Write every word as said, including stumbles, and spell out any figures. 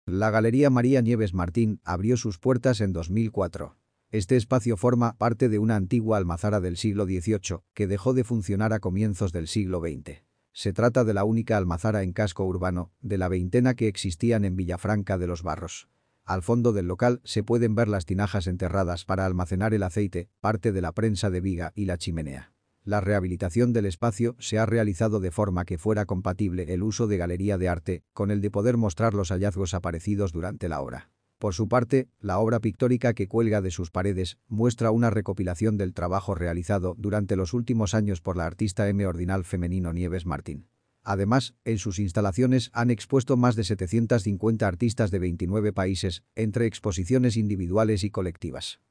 La Galería María Nieves Martín abrió sus puertas en dos mil cuatro. Este espacio forma parte de una antigua almazara del siglo dieciocho que dejó de funcionar a comienzos del siglo veinte. Se trata de la única almazara en casco urbano de la veintena que existían en Villafranca de los Barros. Al fondo del local se pueden ver las tinajas enterradas para almacenar el aceite, parte de la prensa de viga y la chimenea. La rehabilitación del espacio se ha realizado de forma que fuera compatible el uso de galería de arte con el de poder mostrar los hallazgos aparecidos durante la obra. Por su parte, la obra pictórica que cuelga de sus paredes muestra una recopilación del trabajo realizado durante los últimos años por la artista M. Ordinal Femenino Nieves Martín. Además, en sus instalaciones han expuesto más de setecientos cincuenta artistas de veintinueve países, entre exposiciones individuales y colectivas.